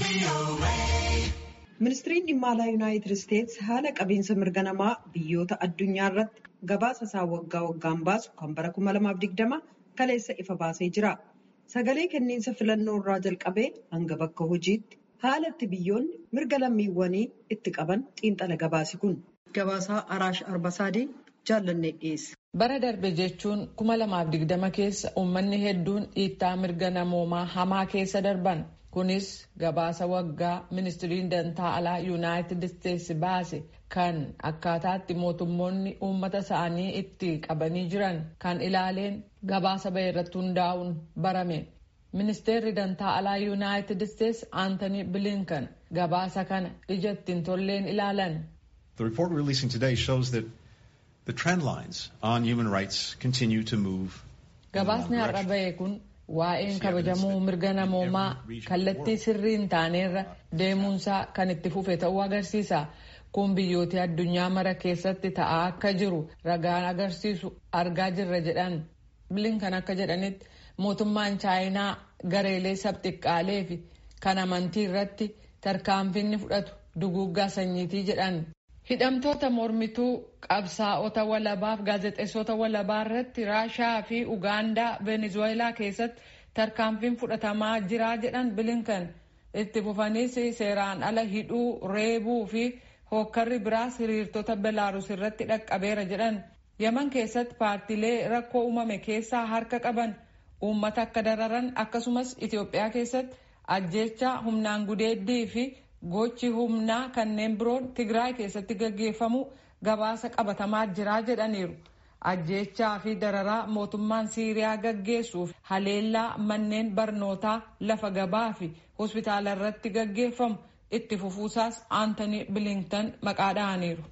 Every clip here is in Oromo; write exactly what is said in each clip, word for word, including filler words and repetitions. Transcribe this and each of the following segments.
Ministiriin dhimma alaa Yuunaayitid Isteets haala qabiinsa mirga namaa biyyoota addunyaa irratti gabaasa isaa waggaa waggaan baasu kan bara kuma lamaaf digdama kaleessa ifa baasee jira. Sagalee kenniinsa filannoo irraa jalqabee hanga bakka hojiitti haala itti biyyoonni mirga lammiiwwanii itti qaban xiinxala gabaasi kun. Gabaasaa Araash Arbasaadii jaallannee dhiyeessa. Bara darbe jechuun kuma lamaaf digdama keessa uummanni hedduun dhiittaa mirga namoomaa hamaa keessa darban. Kunis gabaasa waggaa ministiriin dantaa alaa Yuunaayitid Isteets baase kan akkaataatti mootummoonni uummata isaanii itti qabanii jiran kan ilaaleen gabaasa bahe irratti hundaa'uun barame. Ministeerri dantaa alaa Yuunaayitid Isteets Aantanii Bilinkan gabaasa kana ija ittiin tolleen ilaalan. The report we're releasing today shows that the trend lines on human rights continue to move. Gabaasni har'a bahe kun waa'een kabajamuu mirga namoomaa kallattii sirrii hin taanerra deemuunsaa kan itti fufe ta'uu agarsiisa. Kun biyyoota addunyaa mara keessatti ta'aa akka jiru ragaan agarsiisu argaa jirra jedhan. Bilinkan akka jedhanitti mootummaan Chaayinaa gareelee sabxiqqaalee fi kan amantii irratti tarkaanfiin fudhatu duguuggaa sanyiitii jedhan. Hidhamtoota mormituu qabsaa'ota walabaaf gaazexeessota walabaa irratti Raashaa fi Ugaandaa Venezuelaa keessatti tarkaanfiin fudhatamaa jira jedhan Bilinkan. Itti fufaniis seeraan ala hidhuu, reebuu fi hokkarri biraas hiriirtota Belaaruus irratti dhaqqabeera jedhan. Yaman keessatti paartiilee rakkoo uumame keessaa harka qaban uummata akka dararan akkasumas Itoophiyaa keessatti ajjeechaa humnaan gudeeddii fi gochi humnaa kanneen biroon Tigraay keessatti gaggeeffamu gabaasa qabatamaa jira jedhaniiru. Ajjeechaa fi dararaa mootummaan Siiriyaa gaggeessuuf haleellaa manneen barnootaa lafa gabaa fi hospitaala irratti gaggeeffamu itti fufuusaas Aantanii Bilinkan maqaa dha'aniiru.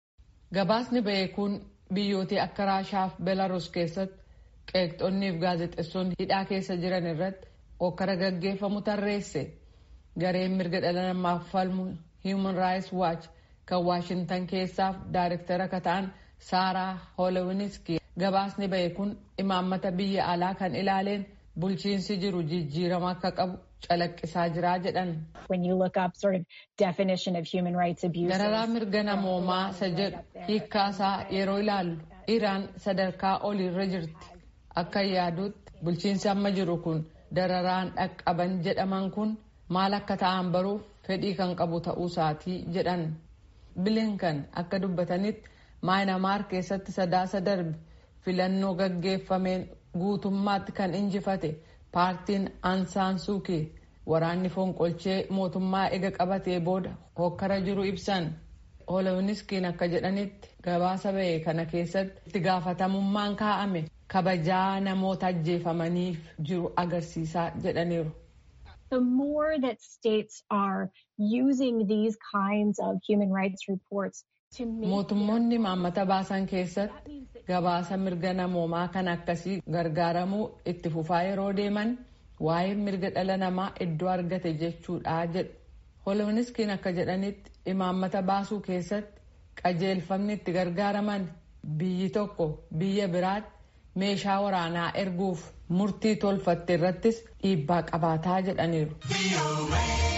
Gabaasni bahe kun biyyoota akka Raashaa fi Belaaruus keessatti qeeqxonnii fi gaazexeessonni hidhaa keessa jiran irratti hokkara gaggeeffamu tarreesse. Gareen mirga dhala namaaf falmu Human Rights Watch kan Waashintan keessaaf daayirektara akka ta'an Saaraa Hoolewiniski gabaasni bahe kun imaammata biyya alaa kan ilaaleen bulchiinsi jiru jijjiirama akka qabu calaqqisaa jira jedhan. Dararaa mirga namoomaa isa jedhu hiikkaasaa yeroo ilaallu Iraan sadarkaa oliirra jirti. Akka yaaduutti bulchiinsi amma jiru kun dararaan dhaqqaban jedhaman kun maal akka ta'an baruuf fedhii kan qabu ta'uu isaatii jedhan. Bilinkan akka dubbatanitti Maayinamaar keessatti sadaasa darbe filannoo gaggeeffameen guutummaatti kan injifate paartiin Ansaan Suukii waraanni fonqolchee mootummaa ega qabatee booda hokkara jiru ibsan. Hoolewiniskiin akka jedhanitti gabaasa bahe kana keessatti itti gaafatamummaan kaa'ame kabajaa namoota ajjeefamaniif jiru agarsiisaa jedhaniiru. The more that states are using these kinds of human rights reports to make mootummoonni maammata baasan keessatti gabaasa mirga namoomaa kan akkasii gargaaramuu itti fufaa yeroo deeman waa'ee mirga dhala namaa iddoo argate jechuudha jedhu. Hoolewiniskiin akka jedhanitti imaammata baasuu keessatti qajeelfamni itti gargaaraman biyyi tokko biyya biraatti meeshaa waraanaa erguuf murtii tolfatte irrattis dhiibbaa qabaataa jedhaniiru.